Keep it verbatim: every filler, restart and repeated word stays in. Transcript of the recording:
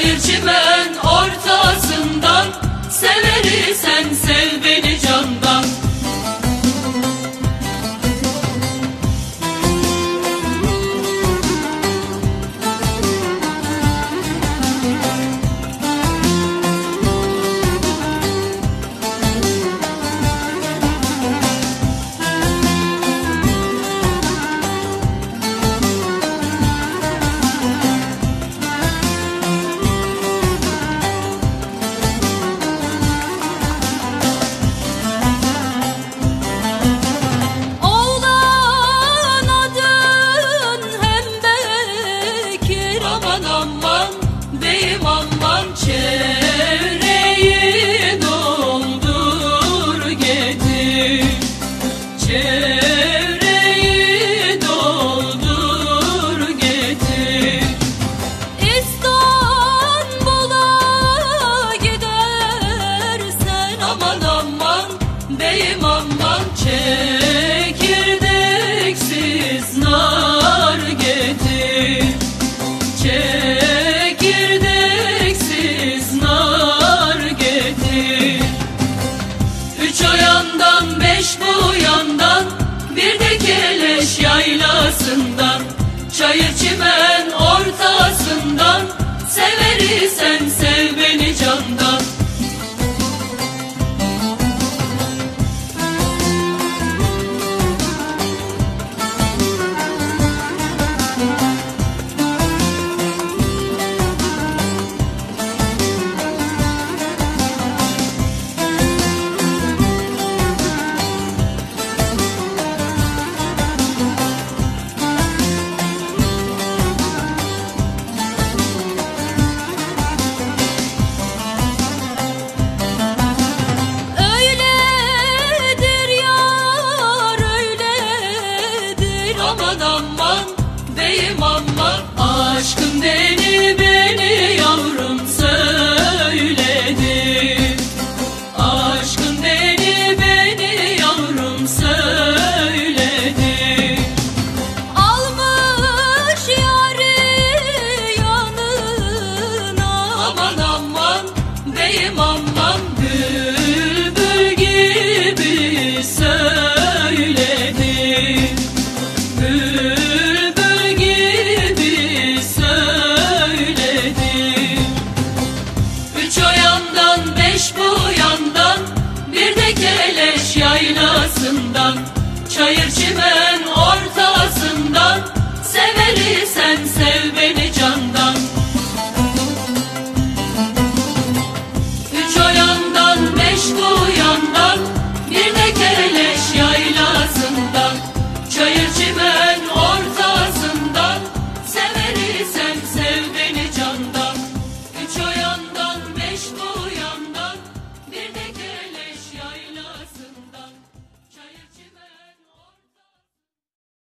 Çayır çimen ortasından, severi sen sev beni candan. Çevreyi doldur getir, çevreyi doldur getir. İstanbul'a gidersen aman aman beyim aman, çekirdeksiz nar getir, çekirdeksiz nar getir. Üç o yandan beş bu yandan, bir de Keleş yaylasından. Çayır çimen ortasından, severi sen sev beni candan. Aman aman beyim aman, aşkın deni beni yavrum söyledi. Aşkın deni beni yavrum söyledi. Almış yâri yanına. Aman aman beyim aman, bülbül gibi söyledi. Bülbül gibi söyledi. Üç o yandan beş bu yandan, bir de Keleş yaylasından. Çayır çimen ortasından, severi sen